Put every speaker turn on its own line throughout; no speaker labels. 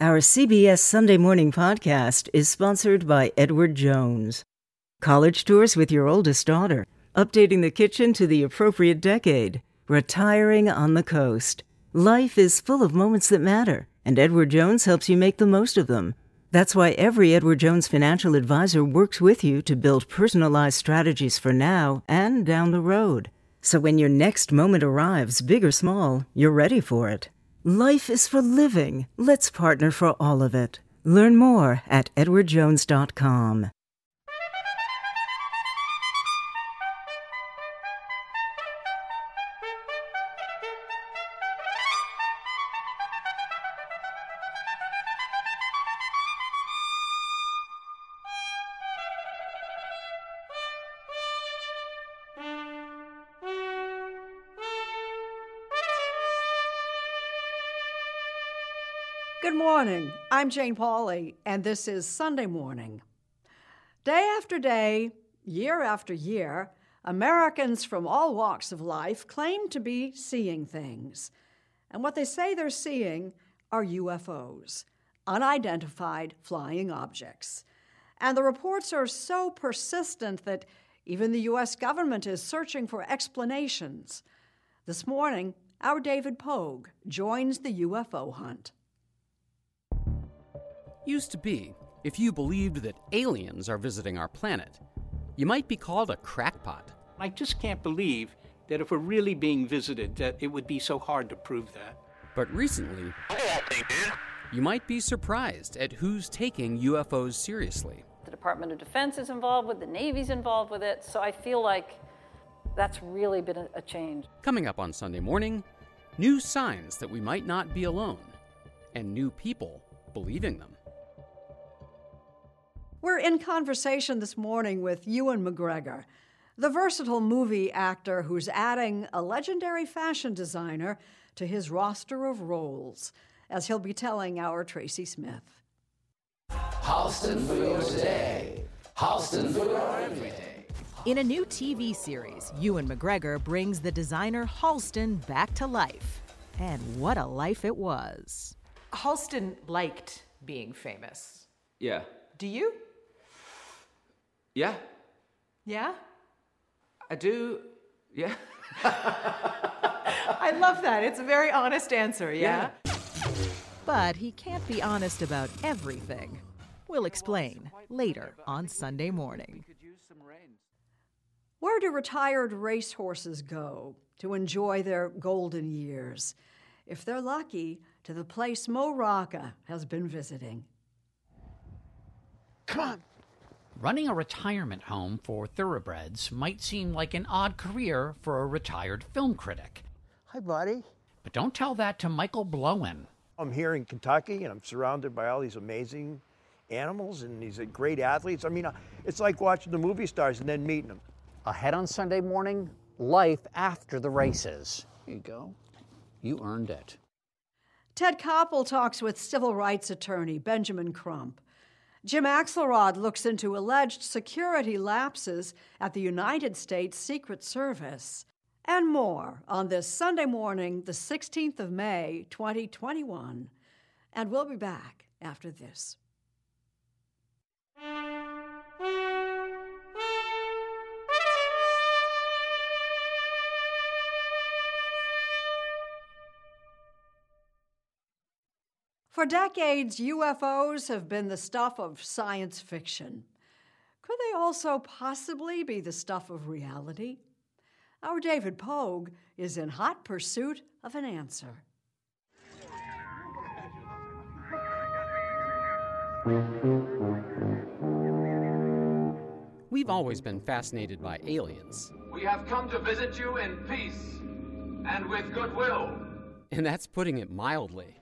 Our CBS Sunday Morning podcast is sponsored by Edward Jones. College tours with your oldest daughter, updating the kitchen to the appropriate decade, retiring on the coast. Life is full of moments that matter, and Edward Jones helps you make the most of them. That's why every Edward Jones financial advisor works with you to build personalized strategies for now and down the road. So when your next moment arrives, big or small, you're ready for it. Life is for living. Let's partner for all of it. Learn more at edwardjones.com.
Good morning. I'm Jane Pauley, and this is Sunday Morning. Day after day, year after year, Americans from all walks of life claim to be seeing things. And what they say they're seeing are UFOs, unidentified flying objects. And the reports are so persistent that even the U.S. government is searching for explanations. This morning, our David Pogue joins the UFO hunt.
Used to be, if you believed that aliens are visiting our planet, you might be called a crackpot.
I just can't believe that if we're really being visited, that it would be so hard to prove that.
But recently, you might be surprised at who's taking UFOs seriously.
The Department of Defense is involved with it, the Navy's involved with it, so I feel like that's really been a change.
Coming up on Sunday Morning, new signs that we might not be alone, and new people believing them.
We're in conversation this morning with Ewan McGregor, the versatile movie actor who's adding a legendary fashion designer to his roster of roles, as he'll be telling our Tracy Smith.
Halston for your today. Halston for your everyday.
In a new TV series, Ewan McGregor brings the designer Halston back to life. And what a life it was.
Halston liked being famous.
Yeah.
Do you?
Yeah.
Yeah?
I do. Yeah.
I love that. It's a very honest answer, yeah?
But he can't be honest about everything. We'll explain later on Sunday Morning.
Where do retired racehorses go to enjoy their golden years? If they're lucky, to the place Mo Rocca has been visiting.
Come on. Running a retirement home for thoroughbreds might seem like an odd career for a retired film critic.
Hi, buddy.
But don't tell that to Michael Blowen.
I'm here in Kentucky, and I'm surrounded by all these amazing animals and these great athletes. I mean, it's like watching the movie stars and then meeting them.
Ahead on Sunday Morning, life after the races. Here you go. You earned it.
Ted Koppel talks with civil rights attorney Benjamin Crump. Jim Axelrod looks into alleged security lapses at the United States Secret Service. And more on this Sunday morning, the 16th of May, 2021. And we'll be back after this. For decades, UFOs have been the stuff of science fiction. Could they also possibly be the stuff of reality? Our David Pogue is in hot pursuit of an answer.
We've always been fascinated by aliens.
We have come to visit you in peace and with goodwill.
And that's putting it mildly.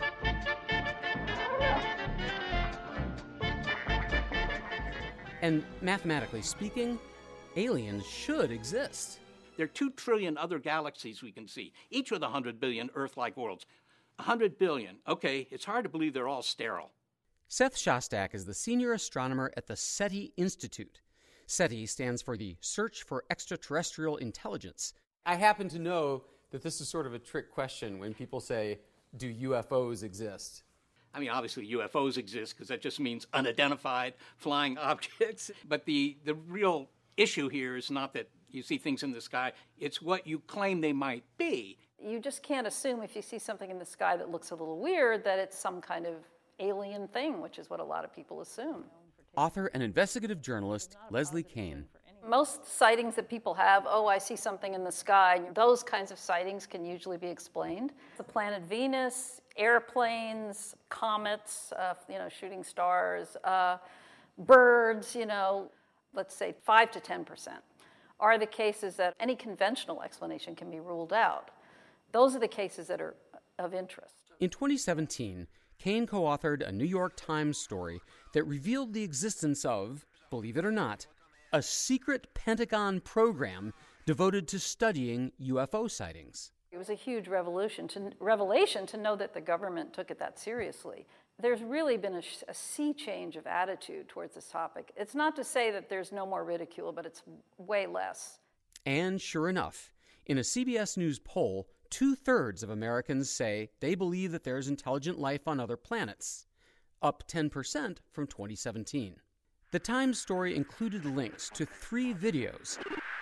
And mathematically speaking, aliens should exist.
There are 2 trillion other galaxies we can see, each with 100 billion Earth-like worlds. 100 billion. Okay, it's hard to believe they're all sterile.
Seth Shostak is the senior astronomer at the SETI Institute. SETI stands for the Search for Extraterrestrial Intelligence. I happen to know that this is sort of a trick question when people say, do UFOs exist?
I mean, obviously UFOs exist because that just means unidentified flying objects. But the real issue here is not that you see things in the sky, it's what you claim they might be.
You just can't assume if you see something in the sky that looks a little weird that it's some kind of alien thing, which is what a lot of people assume.
Author and investigative journalist Leslie Kean.
Most sightings that people have, oh, I see something in the sky, those kinds of sightings can usually be explained. The planet Venus, airplanes, comets, shooting stars, birds, let's say 5 to 10% are the cases that any conventional explanation can be ruled out. Those are the cases that are of interest.
In 2017, Kean co-authored a New York Times story that revealed the existence of, believe it or not, a secret Pentagon program devoted to studying UFO sightings.
It was a huge revelation to know that the government took it that seriously. There's really been a sea change of attitude towards this topic. It's not to say that there's no more ridicule, but it's way less. And
sure enough, in a CBS News poll, 2/3 of Americans say they believe that there's intelligent life on other planets, up 10% from 2017. The Times story included links to 3 videos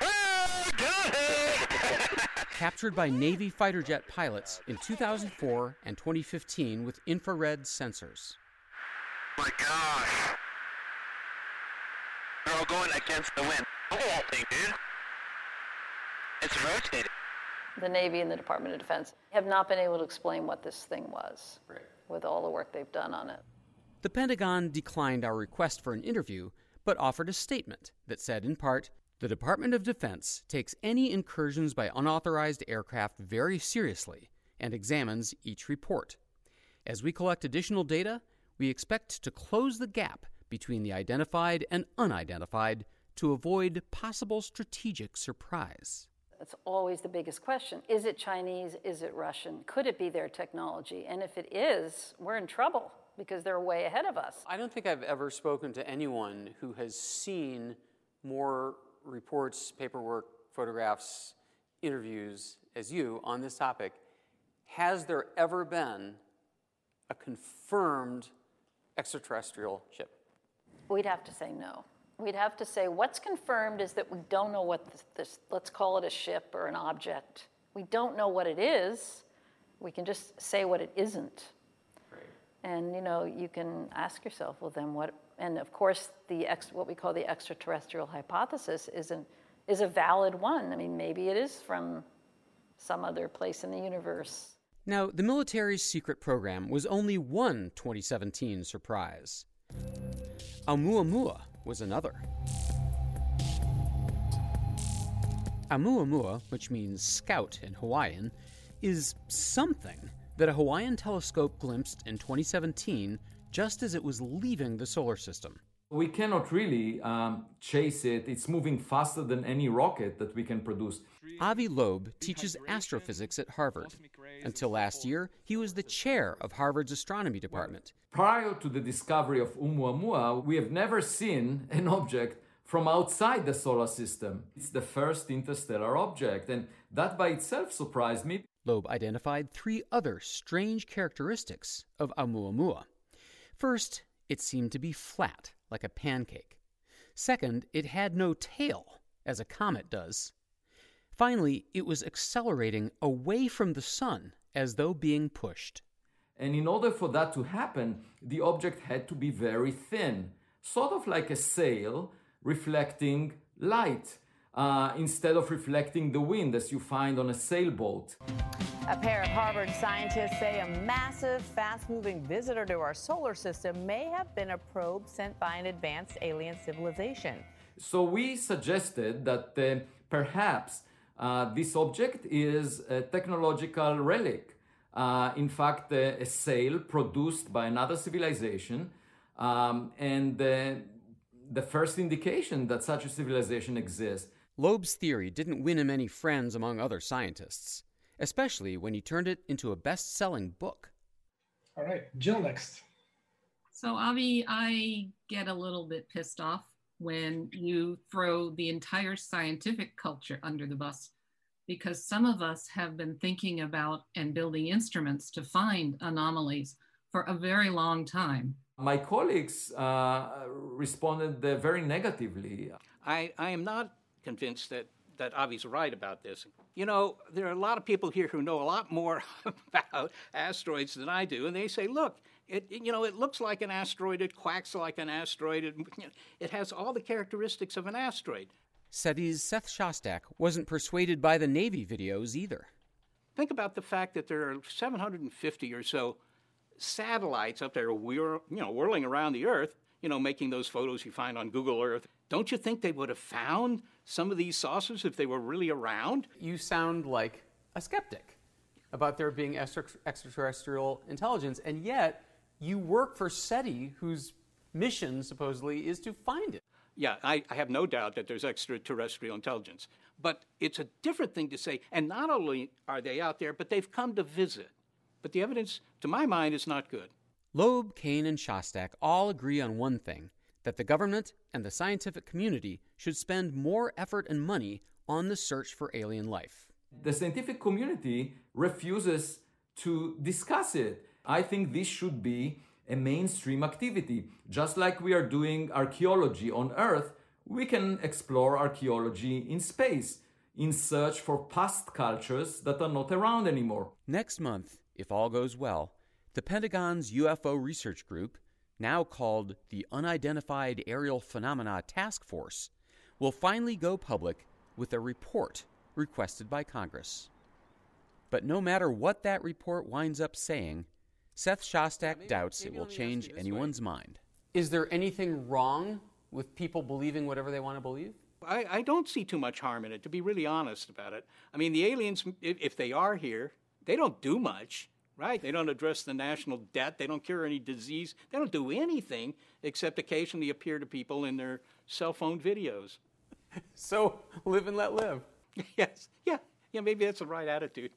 captured by Navy fighter jet pilots in 2004 and 2015 with infrared sensors.
Oh my gosh. They're all going against the wind. Look at that thing, dude. It's rotating.
The Navy and the Department of Defense have not been able to explain what this thing was, with all the work they've done on it.
The Pentagon declined our request for an interview, but offered a statement that said, in part, the Department of Defense takes any incursions by unauthorized aircraft very seriously and examines each report. As we collect additional data, we expect to close the gap between the identified and unidentified to avoid possible strategic surprise.
That's always the biggest question. Is it Chinese? Is it Russian? Could it be their technology? And if it is, we're in trouble because they're way ahead of us.
I don't think I've ever spoken to anyone who has seen more reports, paperwork, photographs, interviews as you on this topic. Has there ever been a confirmed extraterrestrial ship?
We'd have to say no. We'd have to say what's confirmed is that we don't know what this, let's call it a ship or an object. We don't know what it is. We can just say what it isn't. Right. And, you can ask yourself, well, then what? And, of course, what we call the extraterrestrial hypothesis is a valid one. I mean, maybe it is from some other place in the universe.
Now, the military's secret program was only one 2017 surprise. Oumuamua was another. Oumuamua, which means scout in Hawaiian, is something that a Hawaiian telescope glimpsed in 2017 just as it was leaving the solar system.
We cannot really chase it. It's moving faster than any rocket that we can produce.
Avi Loeb teaches astrophysics at Harvard. Until last year, he was the chair of Harvard's astronomy department.
Prior to the discovery of Oumuamua, we have never seen an object from outside the solar system. It's the first interstellar object, and that by itself surprised me.
Loeb identified 3 other strange characteristics of Oumuamua. First, it seemed to be flat, like a pancake. Second, it had no tail, as a comet does. Finally, it was accelerating away from the sun, as though being pushed.
And in order for that to happen, the object had to be very thin, sort of like a sail reflecting light, instead of reflecting the wind as you find on a sailboat.
A pair of Harvard scientists say a massive, fast-moving visitor to our solar system may have been a probe sent by an advanced alien civilization.
So we suggested that perhaps this object is a technological relic. In fact, a sail produced by another civilization, and the first indication that such a civilization exists.
Loeb's theory didn't win him any friends among other scientists, especially when he turned it into a best-selling book.
All right, Jill next.
So, Avi, I get a little bit pissed off when you throw the entire scientific culture under the bus, because some of us have been thinking about and building instruments to find anomalies for a very long time.
My colleagues responded very negatively.
I am not convinced that Avi's right about this. You know, there are a lot of people here who know a lot more about asteroids than I do, and they say, look, it looks like an asteroid, it quacks like an asteroid, it has all the characteristics of an asteroid.
SETI's Seth Shostak wasn't persuaded by the Navy videos either.
Think about the fact that there are 750 or so satellites up there whirling around the Earth, making those photos you find on Google Earth. Don't you think they would have found some of these saucers if they were really around?
You sound like a skeptic about there being extraterrestrial intelligence, and yet you work for SETI, whose mission, supposedly, is to find it.
Yeah, I have no doubt that there's extraterrestrial intelligence. But it's a different thing to say, and not only are they out there, but they've come to visit. But the evidence, to my mind, is not good.
Loeb, Kane, and Shostak all agree on one thing, that the government and the scientific community should spend more effort and money on the search for alien life.
The scientific community refuses to discuss it. I think this should be a mainstream activity. Just like we are doing archaeology on Earth, we can explore archaeology in space in search for past cultures that are not around anymore.
Next month, if all goes well, the Pentagon's UFO Research Group, now called the Unidentified Aerial Phenomena Task Force, will finally go public with a report requested by Congress. But no matter what that report winds up saying, Seth Shostak doubts it will change anyone's mind. Is there anything wrong with people believing whatever they want to believe?
I don't see too much harm in it, to be really honest about it. I mean, the aliens, if they are here, they don't do much, right? They don't address the national debt. They don't cure any disease. They don't do anything except occasionally appear to people in their cell phone videos.
So, live and let live.
Yes. Yeah, maybe that's the right attitude.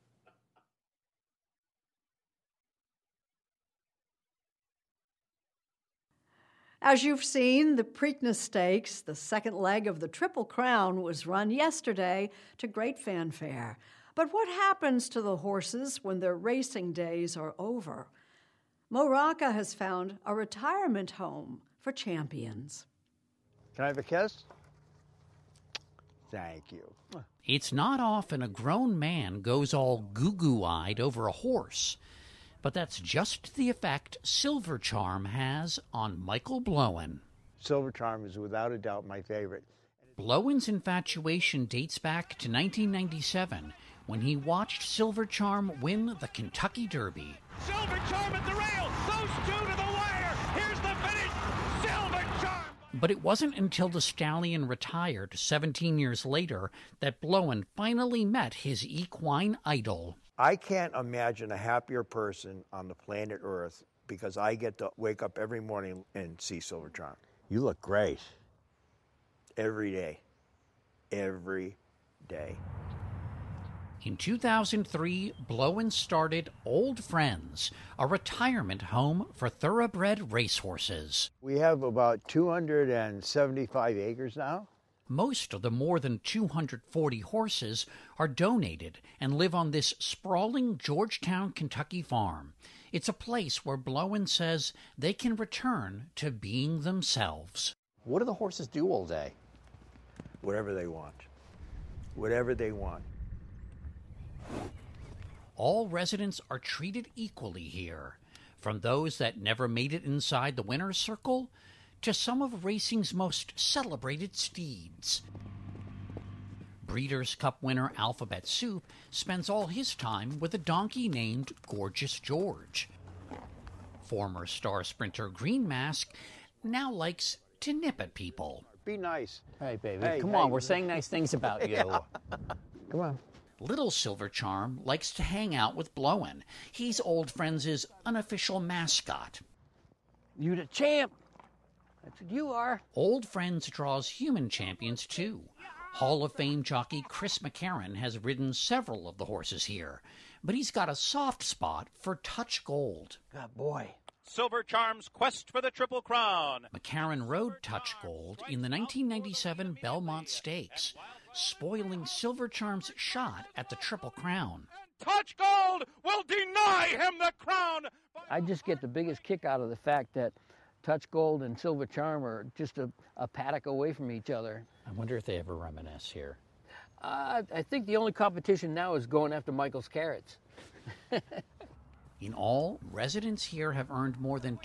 As you've seen, the Preakness Stakes, the second leg of the Triple Crown, was run yesterday to great fanfare. But what happens to the horses when their racing days are over? Mo Rocca has found a retirement home for champions.
Can I have a kiss? Thank you.
It's not often a grown man goes all goo-goo-eyed over a horse. But that's just the effect Silver Charm has on Michael Blowen.
Silver Charm is without a doubt my favorite.
Blowen's infatuation dates back to 1997 when he watched Silver Charm win the Kentucky Derby.
Silver Charm at the rail, those two to the wire. Here's the finish, Silver Charm.
But it wasn't until the stallion retired 17 years later that Blowen finally met his equine idol.
I can't imagine a happier person on the planet Earth because I get to wake up every morning and see Silver Charm. You look great. Every day. Every day.
In 2003, Blowen started Old Friends, a retirement home for thoroughbred racehorses.
We have about 275 acres now.
Most of the more than 240 horses are donated and live on this sprawling Georgetown, Kentucky farm. It's a place where Blowen says they can return to being themselves.
What do the horses do all day?
Whatever they want. Whatever they want.
All residents are treated equally here, from those that never made it inside the winner's circle to some of racing's most celebrated steeds. Breeders' Cup winner Alphabet Soup spends all his time with a donkey named Gorgeous George. Former star sprinter Green Mask now likes to nip at people.
Be nice.
Hey, baby, come on, we're saying nice things about you.
Yeah. Come on.
Little Silver Charm likes to hang out with Blowen. He's Old Friends' unofficial mascot.
You the champ. That's what you are.
Old Friends draws human champions, too. Hall of Fame jockey Chris McCarron has ridden several of the horses here, but he's got a soft spot for Touch Gold.
Good boy.
Silver Charm's quest for the Triple Crown.
McCarron rode Touch Gold in the 1997 Belmont Stakes, spoiling Silver Charm's shot at the Triple Crown.
Touch Gold will deny him the crown.
I just get the biggest kick out of the fact that Touch Gold and Silver Charm are just a paddock away from each other.
I wonder if they ever reminisce here.
I think the only competition now is going after Michael's Carrots.
In all, residents here have earned more than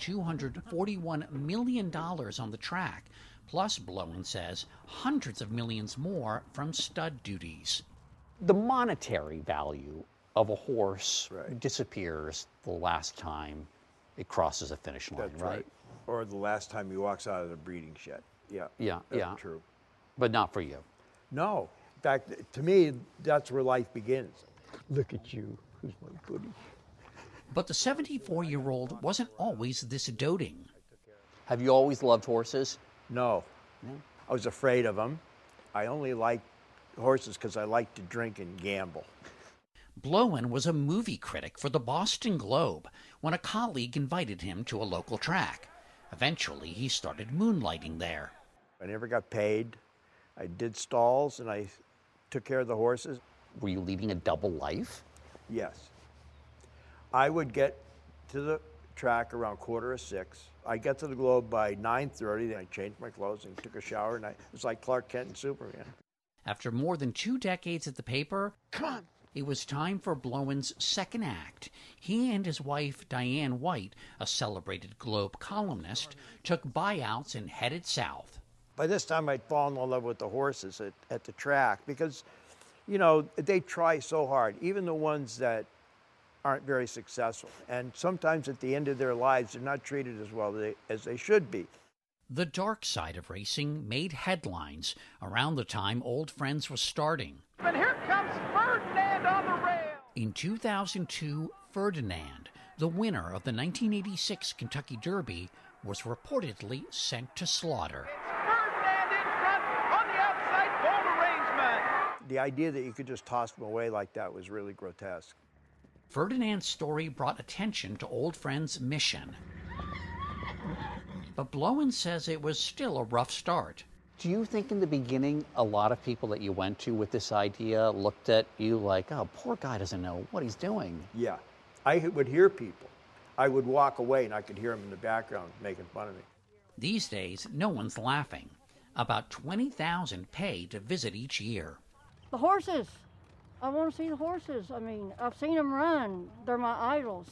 $241 million on the track, plus, Blowen says, hundreds of millions more from stud duties.
The monetary value of a horse disappears the last time it crosses a finish line,
That's right? Or the last time he walks out of the breeding shed. Yeah. That's true.
But not for you.
No. In fact, to me, that's where life begins. Look at you. Who's my buddy?
But the 74-year-old wasn't always this doting.
Have you always loved horses?
No. I was afraid of them. I only liked horses because I liked to drink and gamble.
Blowen was a movie critic for the Boston Globe when a colleague invited him to a local track. Eventually, he started moonlighting there.
I never got paid. I did stalls and I took care of the horses.
Were you leading a double life?
Yes. I would get to the track around 5:45. I'd get to the Globe by 9:30. Then I changed my clothes and took a shower, and it was like Clark Kent and Superman.
After more than 2 decades at the paper, it was time for Blowen's second act. He and his wife, Diane White, a celebrated Globe columnist, took buyouts and headed south.
By this time, I'd fallen in love with the horses at the track because, you know, they try so hard, even the ones that aren't very successful. And sometimes at the end of their lives, they're not treated as well as they should be.
The dark side of racing made headlines around the time Old Friends was starting.
And here comes Ferdinand on the rail.
In 2002, Ferdinand, the winner of the 1986 Kentucky Derby, was reportedly sent to slaughter.
Ferdinand in front on the outside bold arrangement.
The idea that you could just toss them away like that was really grotesque.
Ferdinand's story brought attention to Old Friends' mission. But Blowen says it was still a rough start.
Do you think in the beginning a lot of people that you went to with this idea looked at you like, oh, poor guy doesn't know what he's doing?
Yeah. I would hear people. I would walk away and I could hear them in the background making fun of me.
These days, no one's laughing. About 20,000 pay to visit each year.
The horses. I want to see the horses. I mean, I've seen them run. They're my idols.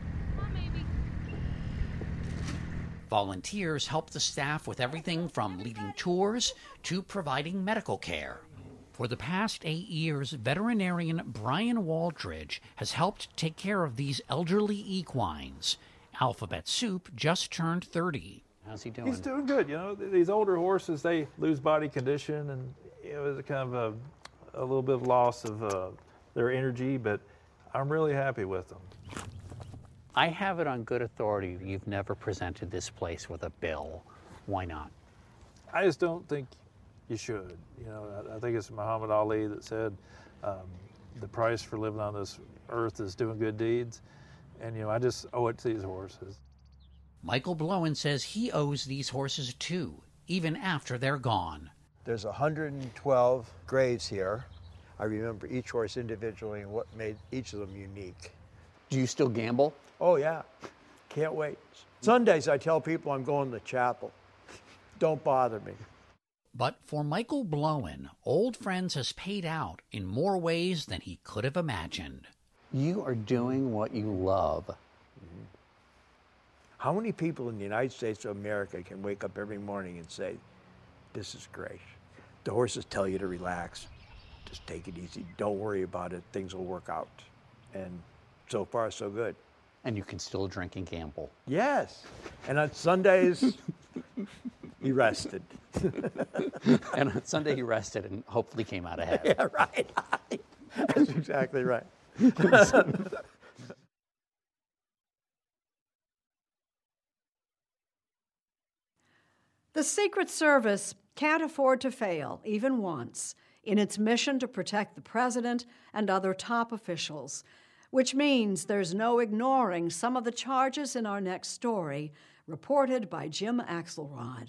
Volunteers help the staff with everything from leading tours to providing medical care. For the past 8 years, veterinarian Brian Waldridge has helped take care of these elderly equines. Alphabet Soup just turned 30.
How's he doing?
He's doing good. You know, these older horses, they lose body condition, and it was a kind of a little bit of loss of their energy, but I'm really happy with them.
I have it on good authority you've never presented this place with a bill. Why not?
I just don't think you should. You know, I think it's Muhammad Ali that said the price for living on this earth is doing good deeds, and you know, I just owe it to these horses.
Michael Blowen says he owes these horses too, even after they're gone.
There's 112 graves here. I remember each horse individually and what made each of them unique.
Do you still gamble?
Oh, yeah. Can't wait. Sundays, I tell people I'm going to chapel. Don't bother me.
But for Michael Blowen, Old Friends has paid out in more ways than he could have imagined.
You are doing what you love.
Mm-hmm. How many people in the United States of America can wake up every morning and say, this is great? The horses tell you to relax. Just take it easy. Don't worry about it. Things will work out. And so far, so good.
And you can still drink and gamble.
Yes. And on Sundays, he rested.
And on Sunday, he rested and hopefully came out ahead.
Yeah, right. That's exactly right.
The Secret Service can't afford to fail, even once, in its mission to protect the president and other top officials, which means there's no ignoring some of the charges in our next story, reported by Jim Axelrod.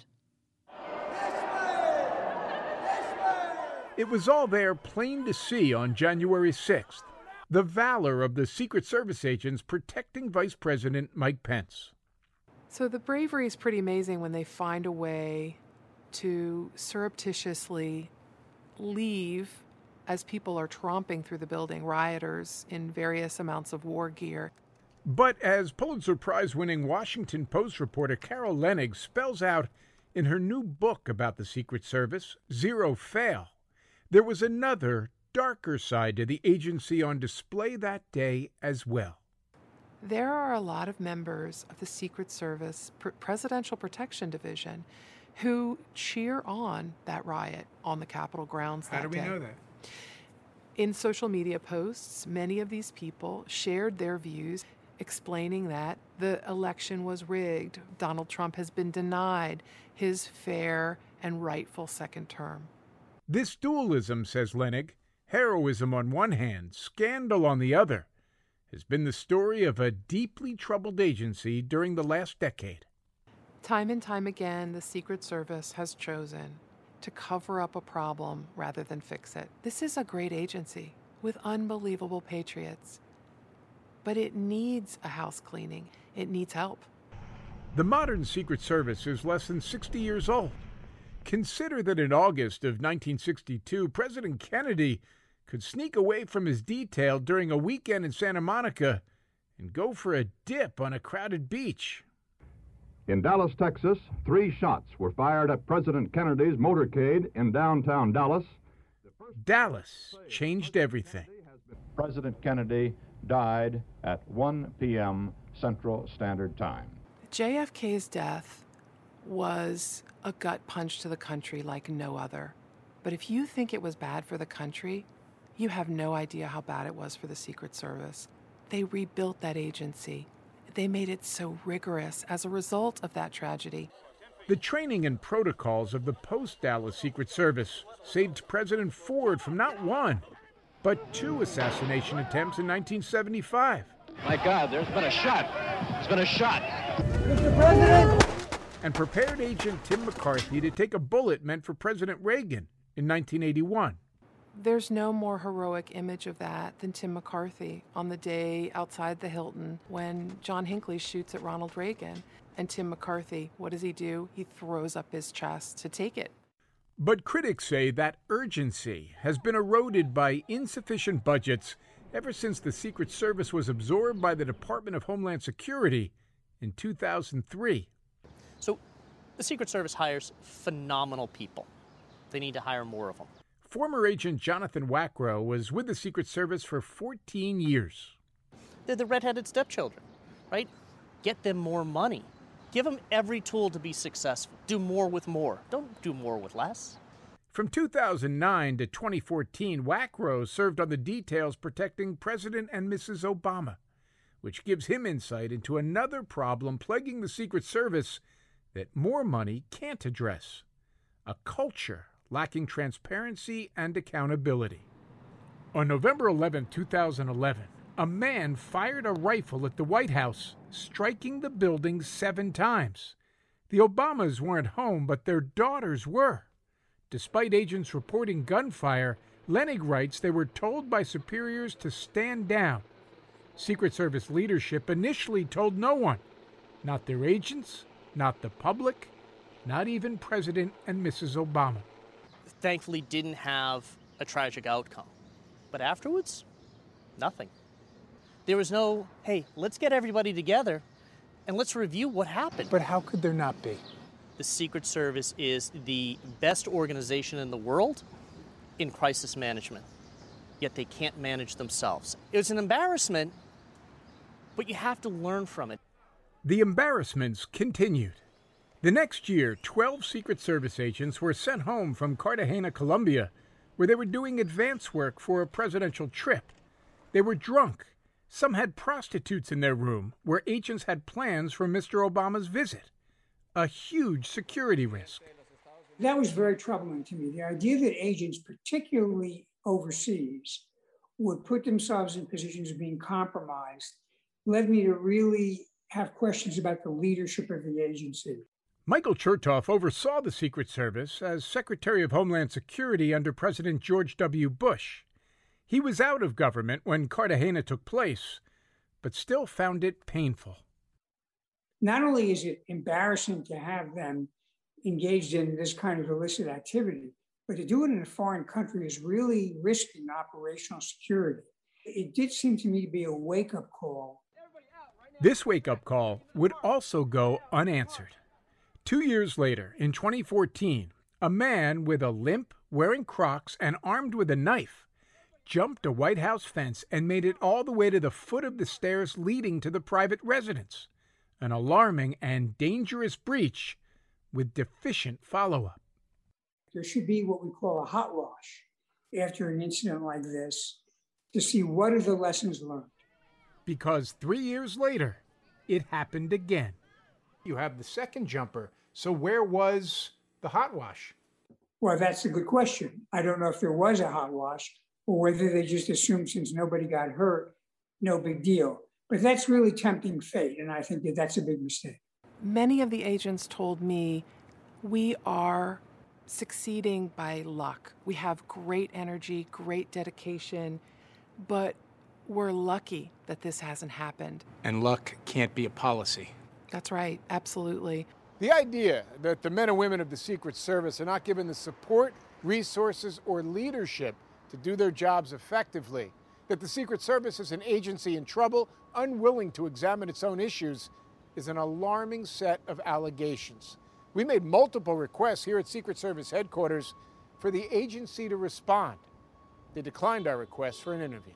It was all there plain to see on January 6th.
the valor of the Secret Service agents protecting Vice President Mike Pence.
So the bravery is pretty amazing when they find a way to surreptitiously leave as people are tromping through the building, rioters in various amounts of war gear.
But as Pulitzer Prize-winning Washington Post reporter Carol Leonnig spells out in her new book about the Secret Service, Zero Fail, there was another, darker side to the agency on display that day as well.
There are a lot of members of the Secret Service Presidential Protection Division who cheer on that riot on the Capitol grounds that day.
How do we know that?
In social media posts, many of these people shared their views, explaining that the election was rigged. Donald Trump has been denied his fair and rightful second term.
This dualism, says Leonnig, heroism on one hand, scandal on the other, has been the story of a deeply troubled agency during the last decade.
Time and time again, the Secret Service has chosen to cover up a problem rather than fix it. This is a great agency with unbelievable patriots, but it needs a house cleaning. It needs help.
The modern Secret Service is less than 60 years old. Consider that in August of 1962, President Kennedy could sneak away from his detail during a weekend in Santa Monica and go for a dip on a crowded beach.
In Dallas, Texas, 3 shots were fired at President Kennedy's motorcade in downtown Dallas.
Dallas changed everything.
President Kennedy died at 1 p.m. Central Standard Time.
JFK's death was a gut punch to the country like no other. But if you think it was bad for the country, you have no idea how bad it was for the Secret Service. They rebuilt that agency. They made it so rigorous as a result of that tragedy.
The training and protocols of the post-Dallas Secret Service saved President Ford from not 1, but 2 assassination attempts in 1975.
My God, there's been a shot. There's been a shot.
Mr. President! And prepared Agent Tim McCarthy to take a bullet meant for President Reagan in 1981.
There's no more heroic image of that than Tim McCarthy on the day outside the Hilton when John Hinckley shoots at Ronald Reagan. And Tim McCarthy, what does he do? He throws up his chest to take it.
But critics say that urgency has been eroded by insufficient budgets ever since the Secret Service was absorbed by the Department of Homeland Security in 2003.
So the Secret Service hires phenomenal people. They need to hire more of them.
Former agent Jonathan Wackrow was with the Secret Service for 14 years.
They're the redheaded stepchildren, right? Get them more money. Give them every tool to be successful. Do more with more. Don't do more with less.
From 2009 to 2014, Wackrow served on the details protecting President and Mrs. Obama, which gives him insight into another problem plaguing the Secret Service that more money can't address: a culture lacking transparency and accountability. On November 11, 2011, a man fired a rifle at the White House, striking the building 7 times. The Obamas weren't home, but their daughters were. Despite agents reporting gunfire, Leonnig writes they were told by superiors to stand down. Secret Service leadership initially told no one, not their agents, not the public, not even President and Mrs. Obama.
Thankfully didn't have a tragic outcome. But afterwards, nothing. There was no, hey, let's get everybody together and let's review what happened.
But how could there not be?
The Secret Service is the best organization in the world in crisis management, yet they can't manage themselves. It was an embarrassment, but you have to learn from it.
The embarrassments continued. The next year, 12 Secret Service agents were sent home from Cartagena, Colombia, where they were doing advance work for a presidential trip. They were drunk. Some had prostitutes in their room, where agents had plans for Mr. Obama's visit. A huge security risk.
That was very troubling to me. The idea that agents, particularly overseas, would put themselves in positions of being compromised led me to really have questions about the leadership of the agency.
Michael Chertoff oversaw the Secret Service as Secretary of Homeland Security under President George W. Bush. He was out of government when Cartagena took place, but still found it painful.
Not only is it embarrassing to have them engaged in this kind of illicit activity, but to do it in a foreign country is really risking operational security. It did seem to me to be a wake-up call.
This wake-up call would also go unanswered. 2 years later, in 2014, a man with a limp, wearing Crocs, and armed with a knife jumped a White House fence and made it all the way to the foot of the stairs leading to the private residence, an alarming and dangerous breach with deficient follow-up.
There should be what we call a hot wash after an incident like this to see what are the lessons learned.
Because 3 years later, it happened again. You have the second jumper, so where was the hot wash?
Well, that's a good question. I don't know if there was a hot wash or whether they just assumed since nobody got hurt, no big deal. But that's really tempting fate, and I think that that's a big mistake.
Many of the agents told me, we are succeeding by luck. We have great energy, great dedication, but we're lucky that this hasn't happened.
And luck can't be a policy.
That's right, absolutely.
The idea that the men and women of the Secret Service are not given the support, resources, or leadership to do their jobs effectively, that the Secret Service is an agency in trouble, unwilling to examine its own issues, is an alarming set of allegations. We made multiple requests here at Secret Service headquarters for the agency to respond. They declined our request for an interview.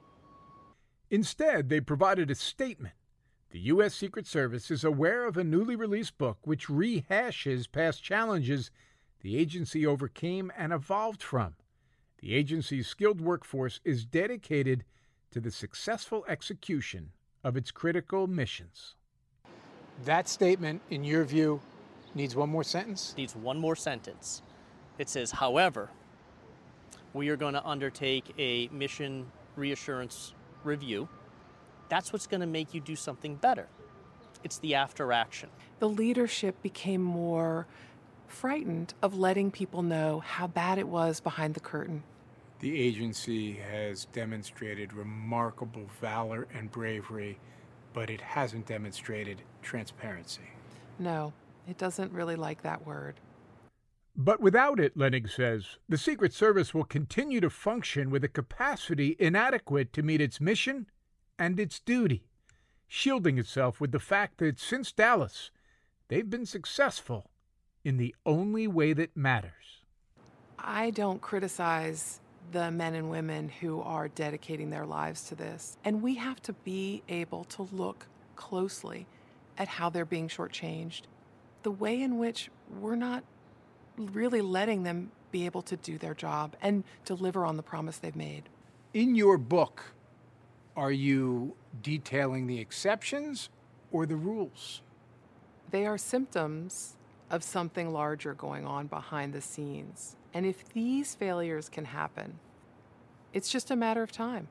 Instead, they provided a statement. The U.S. Secret Service is aware of a newly released book which rehashes past challenges the agency overcame and evolved from. The agency's skilled workforce is dedicated to the successful execution of its critical missions. That statement, in your view, needs one more sentence?
Needs one more sentence. It says, however, we are going to undertake a mission reassurance review. That's what's going to make you do something better. It's the after action.
The leadership became more frightened of letting people know how bad it was behind the curtain.
The agency has demonstrated remarkable valor and bravery, but it hasn't demonstrated transparency.
No, it doesn't really like that word.
But without it, Lenig says, the Secret Service will continue to function with a capacity inadequate to meet its mission and its duty, shielding itself with the fact that since Dallas, they've been successful in the only way that matters.
I don't criticize the men and women who are dedicating their lives to this. And we have to be able to look closely at how they're being shortchanged, the way in which we're not really letting them be able to do their job and deliver on the promise they've made.
In your book, are you detailing the exceptions or the rules?
They are symptoms of something larger going on behind the scenes. And if these failures can happen, it's just a matter of time.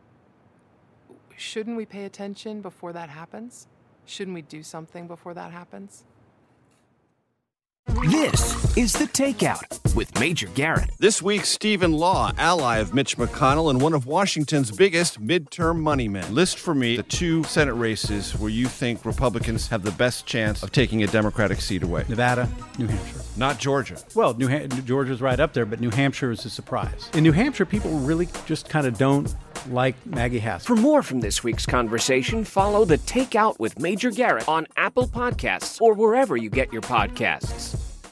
Shouldn't we pay attention before that happens? Shouldn't we do something before that happens?
This is The Takeout with Major Garrett.
This week, Stephen Law, ally of Mitch McConnell and one of Washington's biggest midterm money men. List for me the 2 Senate races where you think Republicans have the best chance of taking a Democratic seat away.
Nevada, New Hampshire.
Not Georgia.
Well, Georgia's right up there, but New Hampshire is a surprise. In New Hampshire, people really just kind of don't like Maggie Hassan.
For more from this week's conversation, follow The Takeout with Major Garrett on Apple Podcasts or wherever you get your podcasts.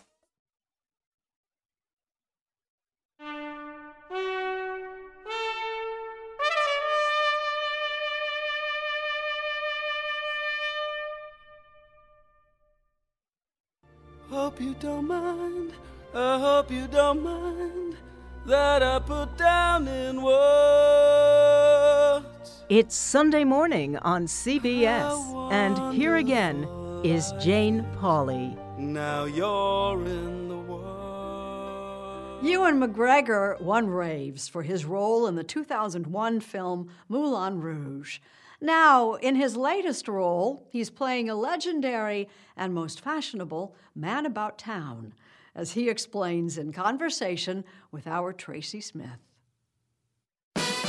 Hope you don't mind, I hope you don't mind that I put down in words.
It's Sunday morning on CBS, and here again is Jane Pauley.
Now you're in the world.
Ewan McGregor won raves for his role in the 2001 film Moulin Rouge. Now, in his latest role, he's playing a legendary and most fashionable man about town, as he explains in conversation with our Tracy Smith.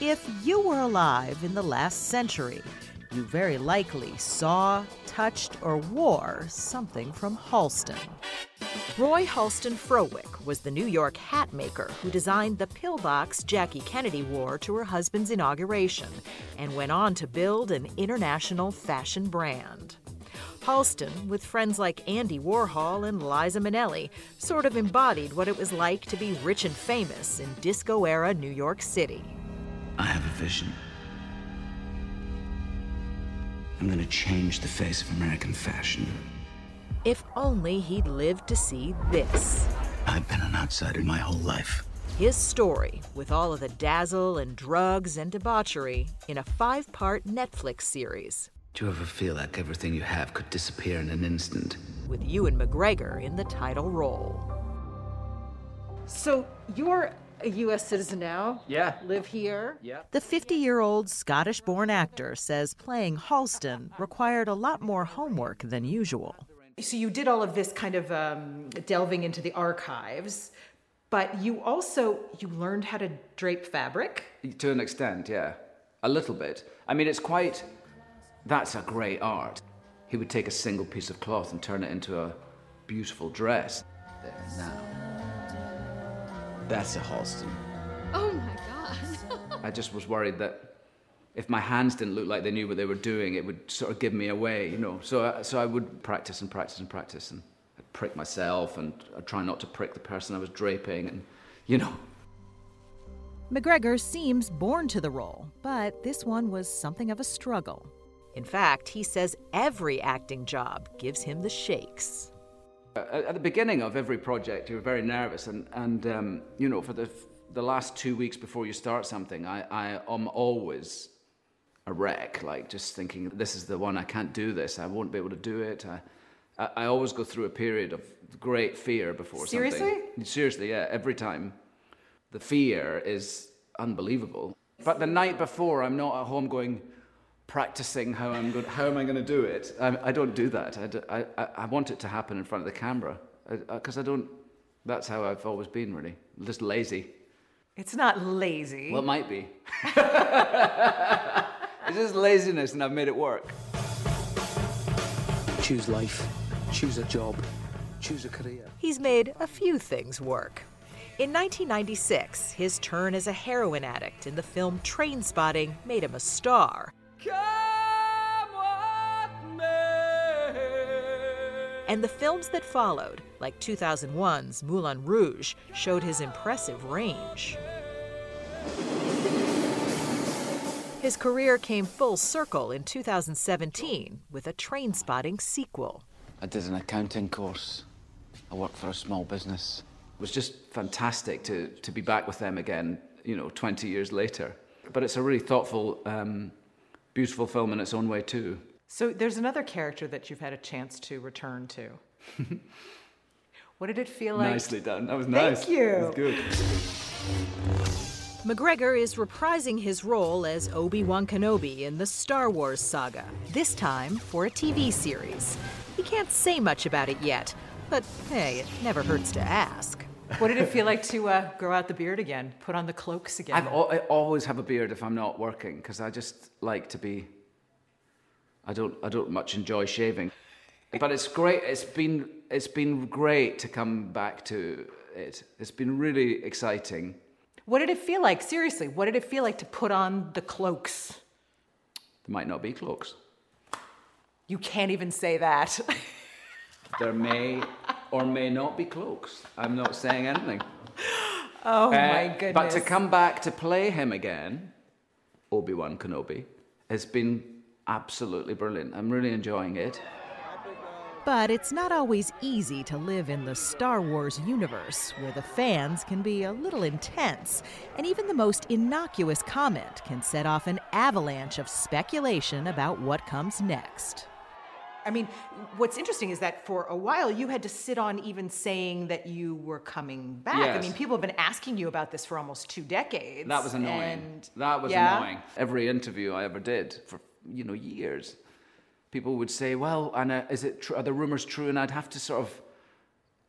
If you were alive in the last century, you very likely saw, touched, or wore something from Halston. Roy Halston Frowick was the New York hat maker who designed the pillbox Jackie Kennedy wore to her husband's inauguration and went on to build an international fashion brand. Halston, with friends like Andy Warhol and Liza Minnelli, sort of embodied what it was like to be rich and famous in disco-era New York City.
I have a vision. I'm going to change the face of American fashion.
If only he'd lived to see this.
I've been an outsider my whole life.
His story, with all of the dazzle and drugs and debauchery, in a 5-part Netflix series.
Do you ever feel like everything you have could disappear in an instant?
With Ewan McGregor in the title role. So you're a U.S. citizen now?
Yeah.
Live here?
Yeah.
The 50-year-old Scottish-born actor says playing Halston required a lot more homework than usual.
So you did all of this kind of delving into the archives, but you learned how to drape fabric?
To an extent, yeah. A little bit. I mean, that's a great art. He would take a single piece of cloth and turn it into a beautiful dress. There, now. That's a Halston.
Oh my God.
I just was worried that if my hands didn't look like they knew what they were doing, it would sort of give me away, you know. So I would practice and practice and practice, and I'd prick myself, and I'd try not to prick the person I was draping, and, you know.
McGregor seems born to the role, but this one was something of a struggle. In fact, he says every acting job gives him the shakes.
At the beginning of every project, you're very nervous, and you know, for the last 2 weeks before you start something, I am always a wreck, like just thinking, this is the one, I can't do this, I won't be able to do it. I always go through a period of great fear before
Seriously?
something. Seriously, yeah, every time. The fear is unbelievable. But the night before, I'm not at home practicing how am I going to do it. I don't do that. I want it to happen in front of the camera, because that's how I've always been, really. Just lazy.
It's not lazy.
Well, it might be. It's just laziness, and I've made it work.
Choose life, choose a job, choose a career.
He's made a few things work. In 1996, his turn as a heroin addict in the film Trainspotting made him a star. And the films that followed, like 2001's Moulin Rouge, showed his impressive range. His career came full circle in 2017 with a Trainspotting sequel.
I did an accounting course. I worked for a small business. It was just fantastic to be back with them again, 20 years later. But it's a really thoughtful, beautiful film in its own way too.
So there's another character that you've had a chance to return to. What did it feel like?
Nicely done. That was nice.
Thank you.
That was good.
McGregor is reprising his role as Obi-Wan Kenobi in the Star Wars saga, this time for a TV series. He can't say much about it yet, but hey, it never hurts to ask.
What did it feel like to grow out the beard again, put on the cloaks again?
I always have a beard if I'm not working, because I just like to be... I don't much enjoy shaving. But it's great. It's been great to come back to it. It's been really exciting.
What did it feel like? Seriously, what did it feel like to put on the cloaks?
There might not be cloaks.
You can't even say that.
There may or may not be cloaks. I'm not saying anything.
Oh my goodness.
But to come back to play him again, Obi-Wan Kenobi, has been absolutely brilliant. I'm really enjoying it.
But it's not always easy to live in the Star Wars universe, where the fans can be a little intense, and even the most innocuous comment can set off an avalanche of speculation about what comes next.
I mean, what's interesting is that for a while you had to sit on even saying that you were coming back.
Yes.
I mean, people have been asking you about this for almost 2 decades.
That was annoying. Annoying. Every interview I ever did for, years, people would say, well, Anna, is it true? Are the rumors true? And I'd have to sort of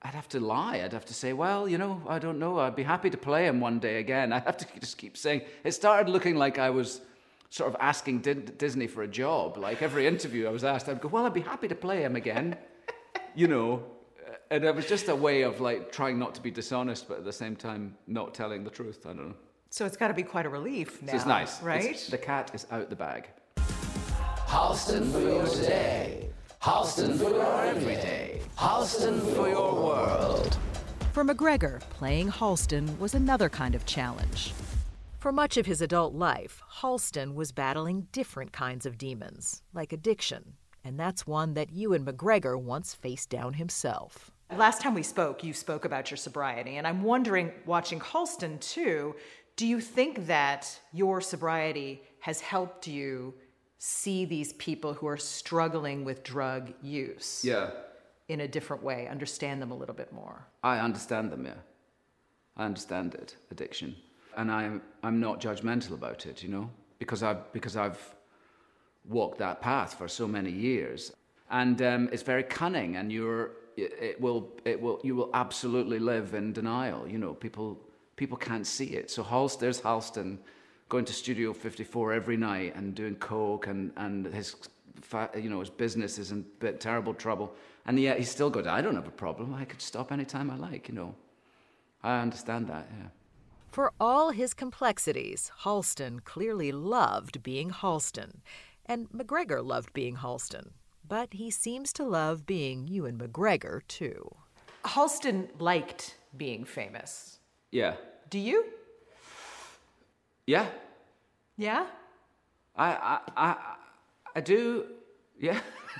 I'd have to lie. I'd have to say, well, you know, I don't know. I'd be happy to play him one day again. I'd have to just keep saying. It started looking like I was sort of asking Disney for a job. Like every interview I was asked, I'd go, well, I'd be happy to play him again. You know, and it was just a way of like trying not to be dishonest, but at the same time not telling the truth. I don't know.
So it's got to be quite a relief now,
so it's nice,
right?
The cat is out the bag.
Halston for your today. Halston for your everyday. Halston for your world.
For McGregor, playing Halston was another kind of challenge. For much of his adult life, Halston was battling different kinds of demons, like addiction, and that's one that Ewan McGregor once faced down himself.
Last time we spoke, you spoke about your sobriety, and I'm wondering, watching Halston too, do you think that your sobriety has helped you see these people who are struggling with drug use?
Yeah.
In a different way, understand them a little bit more?
I understand them, yeah. I understand it, addiction. And I'm not judgmental about it, you know, because I've walked that path for so many years. And it's very cunning, and you will absolutely live in denial. You know, people can't see it. So there's Halston going to Studio 54 every night and doing coke, and his business is in terrible trouble, and yet he's still going, I don't have a problem. I could stop anytime I like. You know, I understand that. Yeah.
For all his complexities, Halston clearly loved being Halston, and McGregor loved being Halston. But he seems to love being Ewan McGregor, too.
Halston liked being famous.
Yeah.
Do you?
Yeah.
Yeah?
I do. Yeah.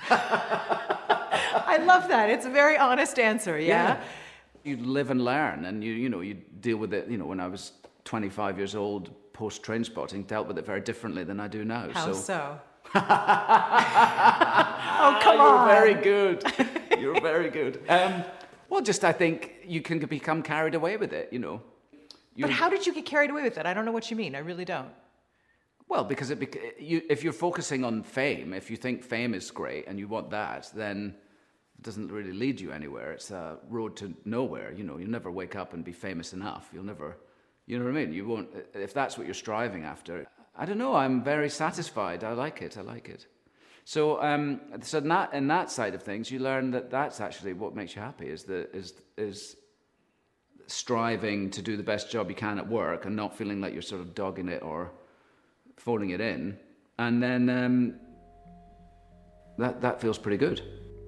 I love that. It's a very honest answer, yeah?
You live and learn, and you deal with it. You know, when I was 25 years old, post-Trainspotting, dealt with it very differently than I do now.
How so?
Oh, come on. You're very good. You're very good. Well, just I think you can become carried away with it, you know.
But how did you get carried away with it? I don't know what you mean. I really don't.
Well, because if you're focusing on fame, if you think fame is great and you want that, then it doesn't really lead you anywhere. It's a road to nowhere. You know, you'll never wake up and be famous enough. You'll never, you know what I mean? You won't, if that's what you're striving after. I don't know. I'm very satisfied. I like it. So, in that side of things, you learn that that's actually what makes you happy. Is striving to do the best job you can at work and not feeling like you're sort of dogging it or phoning it in, and then that feels pretty good.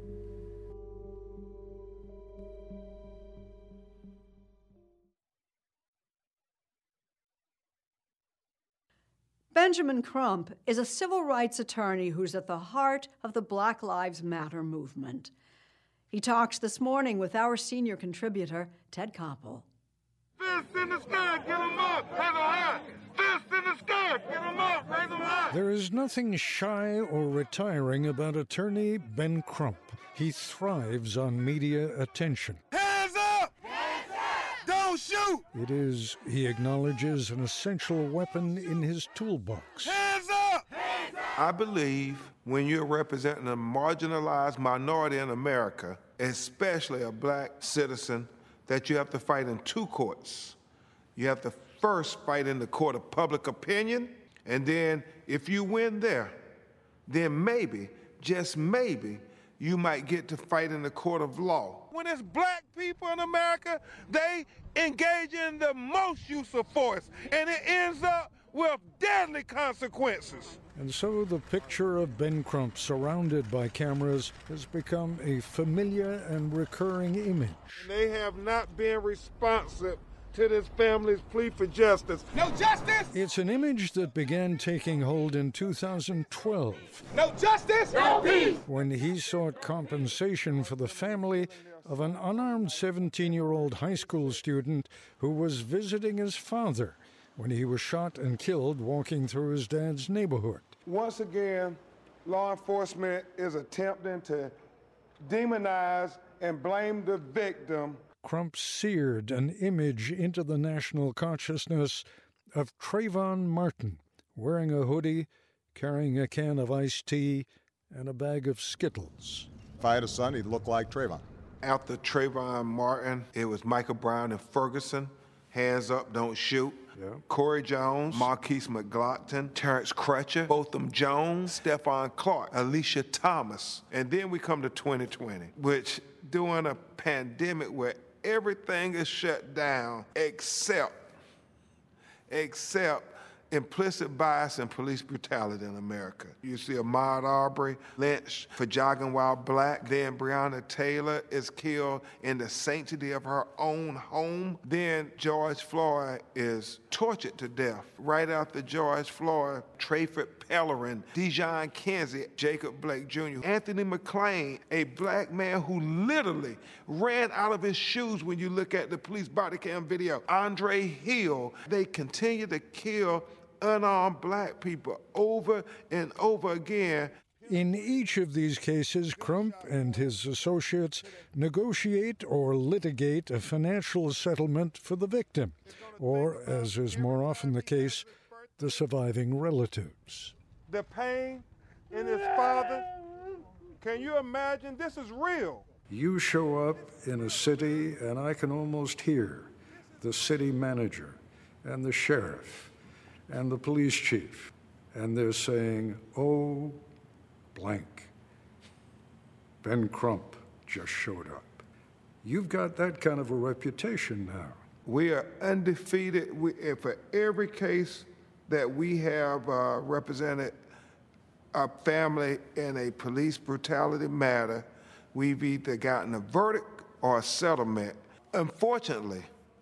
Benjamin Crump is a civil rights attorney who's at the heart of the Black Lives Matter movement. He talks this morning with our senior contributor, Ted Koppel.
Fist in the sky, get him up, raise them high. Fist in the sky, get him up, raise them high.
There is nothing shy or retiring about attorney Ben Crump. He thrives on media attention.
Hands up! Hands up! Don't shoot!
It is, he acknowledges, an essential weapon in his toolbox.
Hands up! Hands up! I believe when you're representing a marginalized minority in America, especially a black citizen, that you have to fight in two courts. You have to first fight in the court of public opinion, and then if you win there, then maybe, just maybe, you might get to fight in the court of law. When it's black people in America, they engage in the most use of force, and it ends up with deadly consequences.
And so the picture of Ben Crump surrounded by cameras has become a familiar and recurring image.
They have not been responsive to this family's plea for justice. No justice!
It's an image that began taking hold in 2012.
No justice! No peace!
When he sought compensation for the family of an unarmed 17-year-old high school student who was visiting his father when he was shot and killed walking through his dad's neighborhood.
Once again, law enforcement is attempting to demonize and blame the victim.
Crump seared an image into the national consciousness of Trayvon Martin, wearing a hoodie, carrying a can of iced tea, and a bag of Skittles.
If I had a son, he'd look like Trayvon.
After Trayvon Martin, it was Michael Brown and Ferguson. Hands up, don't shoot. Yeah. Corey Jones, Marquise McGlockton, Terrence Crutcher, Botham Jones, Stephon Clark, Alicia Thomas. And then we come to 2020, which during a pandemic where everything is shut down except implicit bias and police brutality in America. You see Ahmaud Arbery lynched for jogging while black. Then Breonna Taylor is killed in the sanctity of her own home. Then George Floyd is tortured to death. Right after George Floyd, Trayford Pellerin, Dijon Kinsey, Jacob Blake Jr., Anthony McClain, a black man who literally ran out of his shoes when you look at the police body cam video. Andre Hill. They continue to kill unarmed black people over and over again.
In each of these cases, Crump and his associates negotiate or litigate a financial settlement for the victim, or, as is more often the case, the surviving relatives.
The pain in his father, can you imagine? This is real.
You show up in a city, and I can almost hear the city manager and the sheriff and the police chief, and they're saying, oh, blank. Ben Crump just showed up. You've got that kind of a reputation now.
We are undefeated. For every case that we have represented a family in a police brutality matter, we've either gotten a verdict or a settlement. Unfortunately,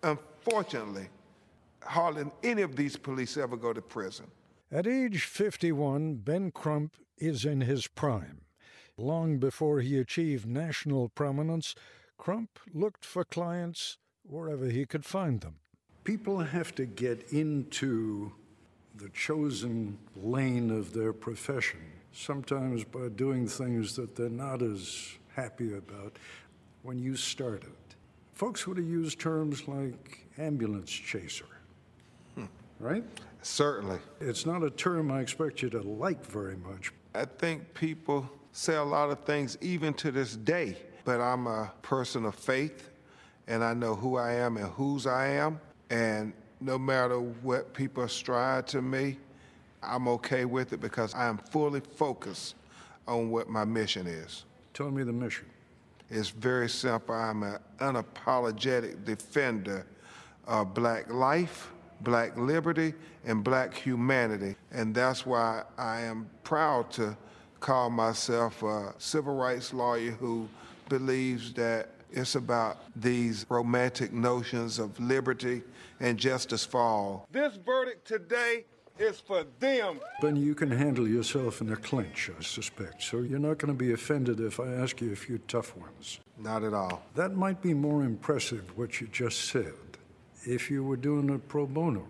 hardly any of these police ever go to prison.
At age 51, Ben Crump is in his prime. Long before he achieved national prominence, Crump looked for clients wherever he could find them. People have to get into the chosen lane of their profession, sometimes by doing things that they're not as happy about when you started. Folks would have used terms like ambulance chaser. Right?
Certainly.
It's not a term I expect you to like very much.
I think people say a lot of things even to this day, but I'm a person of faith, and I know who I am and whose I am, and no matter what people strive to me, I'm okay with it because I am fully focused on what my mission is.
Tell me the mission.
It's very simple. I'm an unapologetic defender of black life, black liberty, and black humanity. And that's why I am proud to call myself a civil rights lawyer who believes that it's about these romantic notions of liberty and justice for all. This verdict today is for them.
Ben, you can handle yourself in a clinch, I suspect, so you're not going to be offended if I ask you a few tough ones.
Not at all.
That might be more impressive, what you just said, if you were doing it pro bono.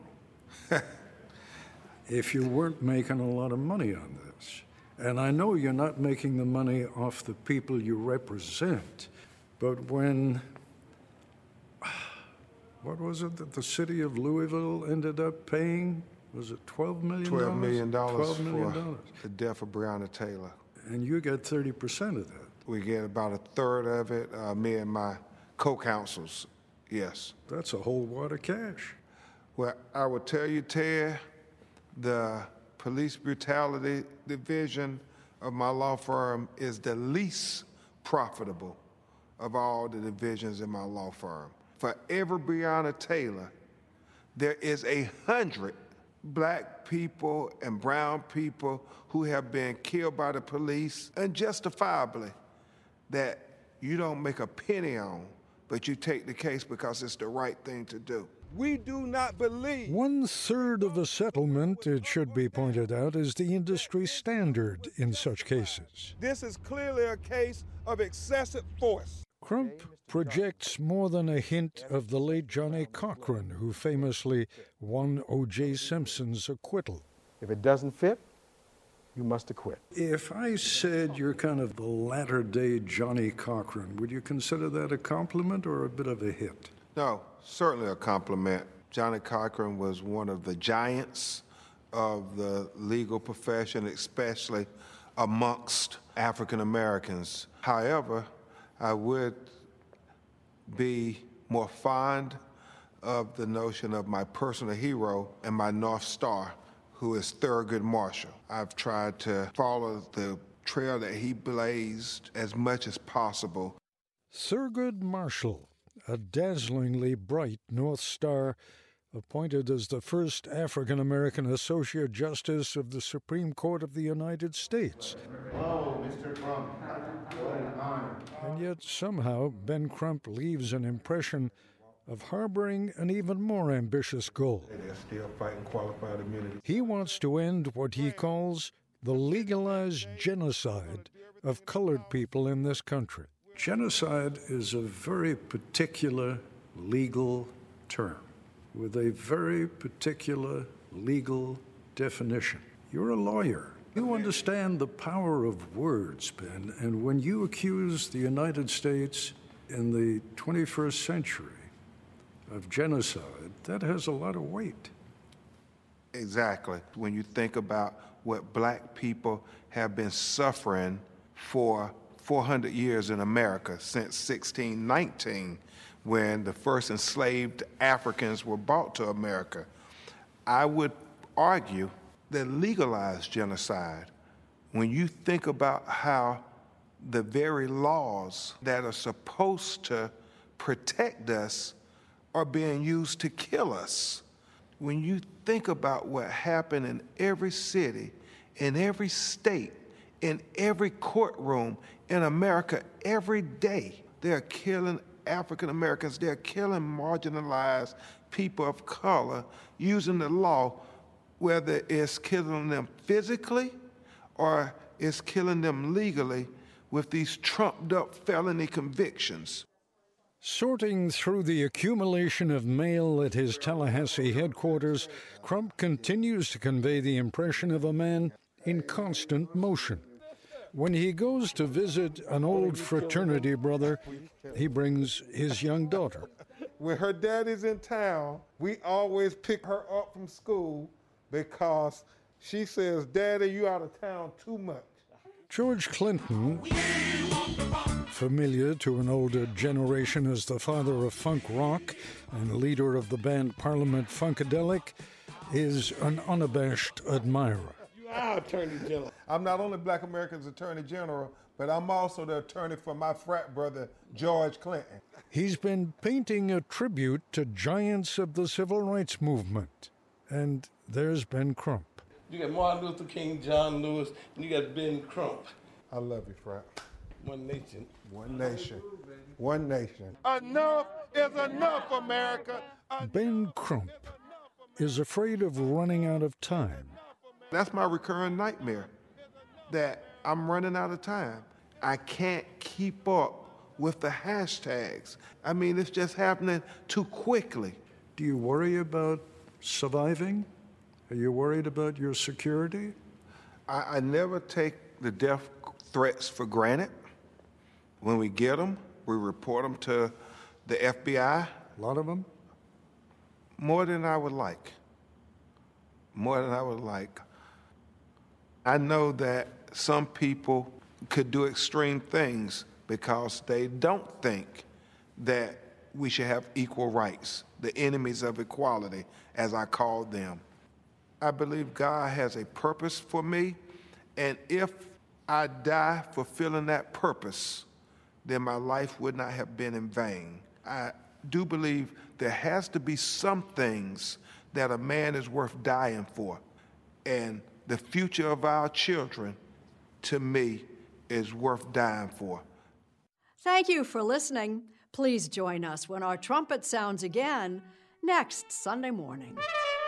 If you weren't making a lot of money on this. And I know you're not making the money off the people you represent, but when, what was it that the city of Louisville ended up paying? Was it $12 million?
$12 million
$12 million
for the death of Breonna Taylor.
And you get 30% of that.
We get about a third of it, me and my co-counsels, yes.
That's a whole wad of cash.
Well, I will tell you, Ted, the police brutality division of my law firm is the least profitable of all the divisions in my law firm. For every Breonna Taylor, there is 100 black people and brown people who have been killed by the police unjustifiably that you don't make a penny on, but you take the case because it's the right thing to do. We do not believe.
1/3 of a settlement, it should be pointed out, is the industry standard in such cases.
This is clearly a case of excessive force.
Crump projects more than a hint of the late Johnnie Cochran, who famously won O.J. Simpson's acquittal.
If it doesn't fit, you must acquit.
If I said you're kind of the latter-day Johnnie Cochran, would you consider that a compliment or a bit of a hit?
No, certainly a compliment. Johnnie Cochran was one of the giants of the legal profession, especially amongst African Americans. However, I would be more fond of the notion of my personal hero and my North Star, who is Thurgood Marshall. I've tried to follow the trail that he blazed as much as possible.
Thurgood Marshall, a dazzlingly bright North Star, appointed as the first African-American Associate Justice of the Supreme Court of the United States.
Oh, Mr. Crump, what an honor.
And yet somehow Ben Crump leaves an impression of harboring an even more ambitious goal.
They're still fighting qualified immunity.
He wants to end what he calls the legalized genocide of colored people in this country.
Genocide is a very particular legal term with a very particular legal definition. You're a lawyer. You understand the power of words, Ben, and when you accuse the United States in the 21st century of genocide, that has a lot of weight.
Exactly. When you think about what black people have been suffering for 400 years in America, since 1619, when the first enslaved Africans were brought to America, I would argue that legalized genocide, when you think about how the very laws that are supposed to protect us are being used to kill us. When you think about what happened in every city, in every state, in every courtroom in America every day, they're killing African Americans, they're killing marginalized people of color using the law, whether it's killing them physically or it's killing them legally with these trumped up felony convictions.
Sorting through the accumulation of mail at his Tallahassee headquarters, Crump continues to convey the impression of a man in constant motion. When he goes to visit an old fraternity brother, he brings his young daughter.
When her daddy's in town, we always pick her up from school because she says, "Daddy, you out of town too much."
George Clinton, familiar to an older generation as the father of funk rock and leader of the band Parliament Funkadelic, is an unabashed admirer.
You are Attorney General. I'm not only Black America's Attorney General, but I'm also the attorney for my frat brother, George Clinton.
He's been painting a tribute to giants of the civil rights movement. And there's Ben Crump.
You got Martin Luther King, John Lewis, and you got Ben Crump.
I love you, frat.
One nation.
One nation. One nation. Enough is enough, America.
Ben Crump is afraid of running out of time.
That's my recurring nightmare, that I'm running out of time. I can't keep up with the hashtags. I mean, it's just happening too quickly.
Do you worry about surviving? Are you worried about your security?
I never take the death threats for granted. When we get them, we report them to the FBI.
A lot of them?
More than I would like. More than I would like. I know that some people could do extreme things because they don't think that we should have equal rights, the enemies of equality, as I call them. I believe God has a purpose for me, and if I die fulfilling that purpose, then my life would not have been in vain. I do believe there has to be some things that a man is worth dying for, and the future of our children, to me, is worth dying for.
Thank you for listening. Please join us when our trumpet sounds again next Sunday morning.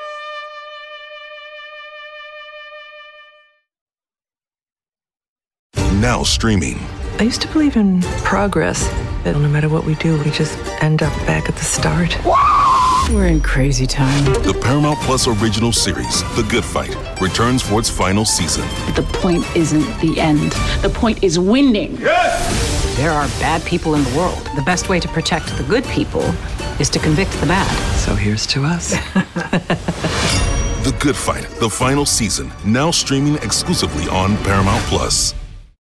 Now streaming.
I used to believe in progress, that no matter what we do, we just end up back at the start. We're in crazy time.
The Paramount Plus original series, The Good Fight, returns for its final season.
The point isn't the end. The point is winning.
Yes!
There are bad people in the world. The best way to protect the good people is to convict the bad.
So here's to us.
The Good Fight, the final season, now streaming exclusively on Paramount Plus.